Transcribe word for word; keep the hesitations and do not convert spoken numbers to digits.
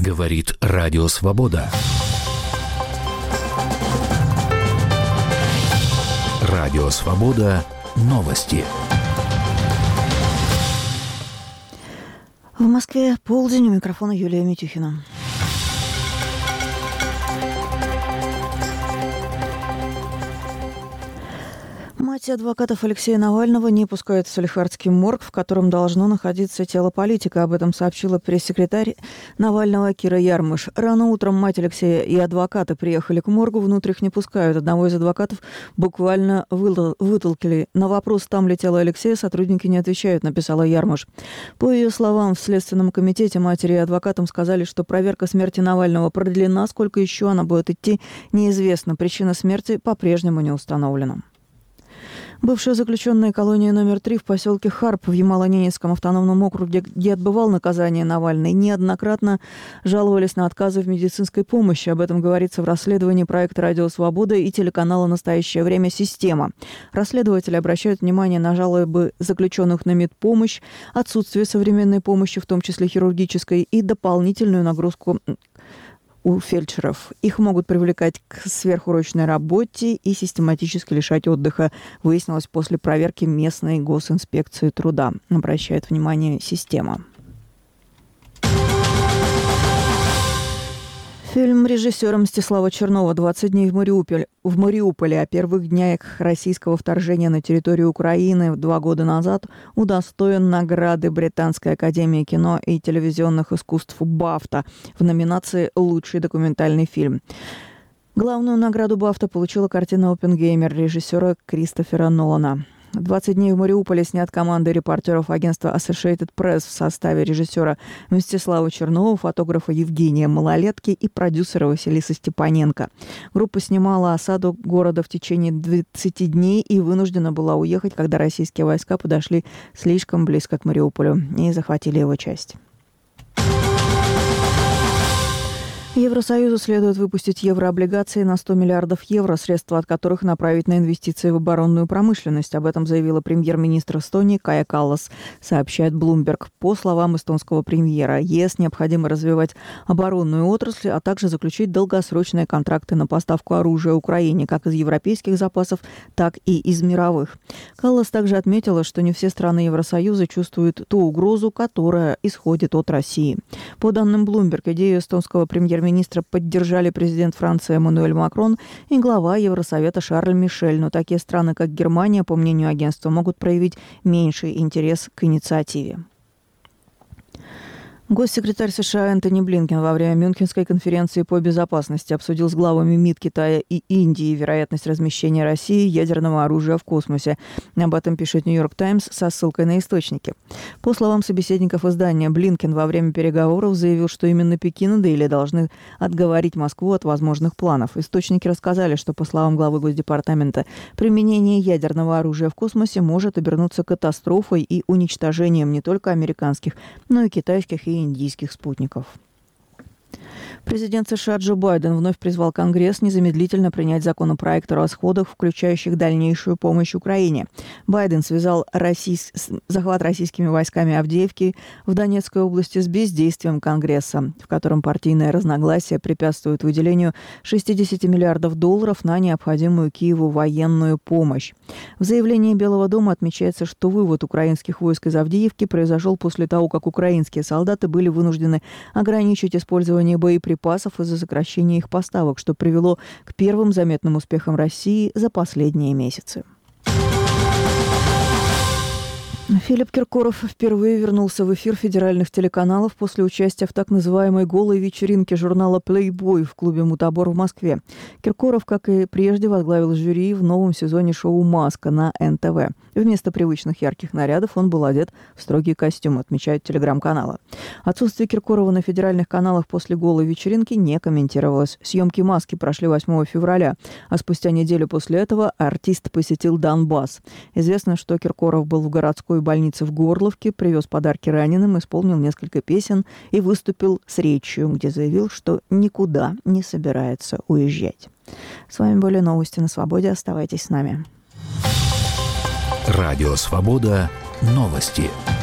Говорит Радио Свобода. Радио Свобода. Новости. В Москве полдень, у микрофона Юлия Митюхина. Мать адвокатов Алексея Навального не пускает в Салихардский морг, в котором должно находиться тело политика. Об этом сообщила пресс-секретарь Навального Кира Ярмыш. Рано утром мать Алексея и адвокаты приехали к моргу, внутрь их не пускают. Одного из адвокатов буквально вытолкали. На вопрос, там ли тело Алексея, сотрудники не отвечают, написала Ярмыш. По ее словам, в Следственном комитете матери и адвокатам сказали, что проверка смерти Навального продлена. Сколько еще она будет идти, неизвестно. Причина смерти по-прежнему не установлена. Бывшая заключенная колония номер три в поселке Харп в Ямало-Ненецком автономном округе, где отбывал наказание Навальный, неоднократно жаловались на отказы в медицинской помощи. Об этом говорится в расследовании проекта «Радио Свобода» и телеканала «Настоящее время. Система». Расследователи обращают внимание на жалобы заключенных на медпомощь, отсутствие современной помощи, в том числе хирургической, и дополнительную нагрузку у фельдшеров. Их могут привлекать к сверхурочной работе и систематически лишать отдыха, выяснилось после проверки местной госинспекции труда. Обращает внимание «Система». Фильм режиссера Мстислава Чернова «двадцать дней в Мариуполе», в Мариуполе о первых днях российского вторжения на территорию Украины два года назад удостоен награды Британской академии кино и телевизионных искусств «Бафта» в номинации «Лучший документальный фильм». Главную награду «Бафта» получила картина «Оппенгеймер» режиссера Кристофера Нолана. «двадцать дней в Мариуполе» снят командой репортеров агентства Associated Press в составе режиссера Мстислава Чернова, фотографа Евгения Малолетки и продюсера Василисы Степаненко. Группа снимала осаду города в течение двадцати дней и вынуждена была уехать, когда российские войска подошли слишком близко к Мариуполю и захватили его часть. Евросоюзу следует выпустить еврооблигации на сто миллиардов евро, средства от которых направить на инвестиции в оборонную промышленность. Об этом заявила премьер-министр Эстонии Кая Каллас, сообщает Bloomberg. По словам эстонского премьера, ЕС необходимо развивать оборонную отрасль, а также заключить долгосрочные контракты на поставку оружия Украине, как из европейских запасов, так и из мировых. Каллас также отметила, что не все страны Евросоюза чувствуют ту угрозу, которая исходит от России. По данным Bloomberg, идею эстонского премьер министра поддержали президент Франции Эммануэль Макрон и глава Евросовета Шарль Мишель. Но такие страны, как Германия, по мнению агентства, могут проявить меньший интерес к инициативе. Госсекретарь США Энтони Блинкен во время Мюнхенской конференции по безопасности обсудил с главами МИД Китая и Индии вероятность размещения России ядерного оружия в космосе. Об этом пишет «Нью-Йорк Таймс» со ссылкой на источники. По словам собеседников издания, Блинкен во время переговоров заявил, что именно Пекин и Дели должны отговорить Москву от возможных планов. Источники рассказали, что, по словам главы Госдепартамента, применение ядерного оружия в космосе может обернуться катастрофой и уничтожением не только американских, но и китайских и индийских спутников. Президент США Джо Байден вновь призвал Конгресс незамедлительно принять законопроект о расходах, включающих дальнейшую помощь Украине. Байден связал российс... захват российскими войсками Авдеевки в Донецкой области с бездействием Конгресса, в котором партийное разногласие препятствует выделению шестьдесят миллиардов долларов на необходимую Киеву военную помощь. В заявлении Белого дома отмечается, что вывод украинских войск из Авдеевки произошел после того, как украинские солдаты были вынуждены ограничить использование боеприпасов из-за сокращения их поставок, что привело к первым заметным успехам России за последние месяцы. Филипп Киркоров впервые вернулся в эфир федеральных телеканалов после участия в так называемой «голой вечеринке» журнала «Плейбой» в клубе «Мутабор» в Москве. Киркоров, как и прежде, возглавил жюри в новом сезоне шоу «Маска» на эн тэ вэ. Вместо привычных ярких нарядов он был одет в строгий костюм, отмечают телеграм-каналы. Отсутствие Киркорова на федеральных каналах после «голой вечеринки» не комментировалось. Съемки «Маски» прошли восьмого февраля, а спустя неделю после этого артист посетил Донбасс. Известно, что Киркоров был в городской больнице в Горловке, привез подарки раненым, исполнил несколько песен и выступил с речью, где заявил, что никуда не собирается уезжать. С вами были новости на Свободе. Оставайтесь с нами. Радио Свобода. Новости.